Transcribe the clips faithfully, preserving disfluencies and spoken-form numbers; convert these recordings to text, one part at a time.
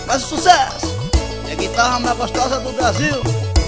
faz sucesso. É a guitarra mais gostosa do Brasil.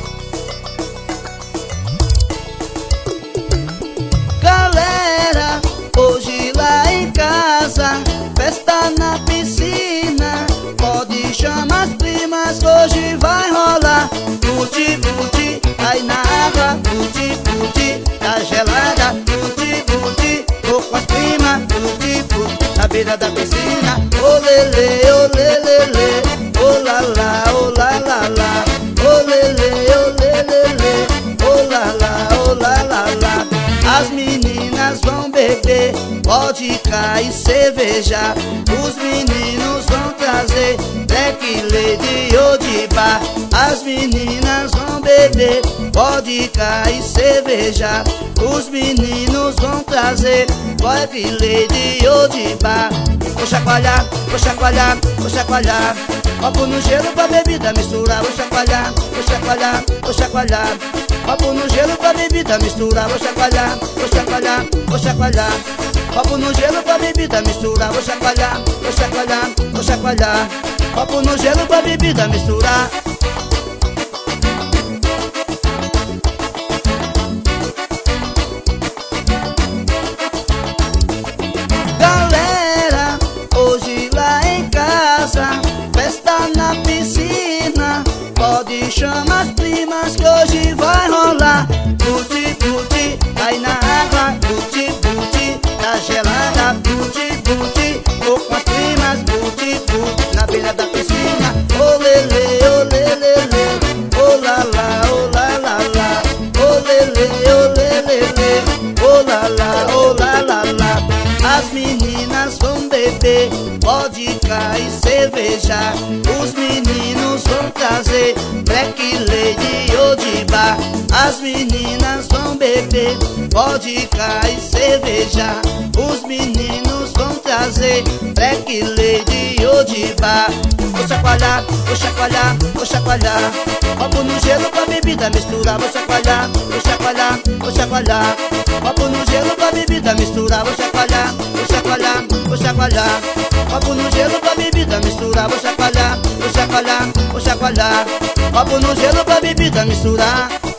Galera, hoje lá em casa, festa na piscina. Pode chamar as primas que hoje vai rolar. Curte, curte, aí na água. Curte, curte, tá gelada. Curte, curte, tô com as primas. Curte, curte, na beira da piscina. Olele, olelele, olala, olalala. Olele, olelele, olala, olalala. As meninas vão beber vodka e cerveja. Os meninos vão trazer black lady ou de bar. As meninas vão beber vodka e cerveja. Os meninos vão trazer black lady ou de bar. Vou chacoalhar, vou chacoalhar, vou chacoalhar. Copo no gelo pra bebida misturar. Vou chacoalhar, vou chacoalhar, vou chacoalhar. Copo no gelo pra bebida misturar. Vou chacoalhar, vou chacoalhar, vou chacoalhar. Copo no gelo pra bebida misturar. Vou chacoalhar, vou chacoalhar, vou chacoalhar. Copo no gelo pra bebida misturar. Galera, hoje lá em casa, festa na piscina. Pode chamar as primas que hoje vai rolar. Curte, curte, vai na água. Curte, curte, tá gelada. Curte, curte, tô com as primas. Curte, curte, na beira da piscina. Olele, olelele, olala, olalala. Olele, olelele, olala, olalala. As meninas vão beber vodka e cerveja. Os meninos vão trazer black lady ou de bar. As meninas vão beber vodka e cerveja. Os meninos vão trazer black lady ou de bar. Vou chacoalhar, vou chacoalhar, vou chacoalhar. Copo no gelo pra bebida misturar. Vou chacoalhar, vou chacoalhar, vou chacoalhar. Copo no gelo pra bebida misturar. Vou chacoalhar, vou chacoalhar, vou chacoalhar. Copo no gelo pra bebida misturar. Vou chacoalhar, vou chacoalhar, vou chacoalhar. Copo no gelo pra bebida misturar.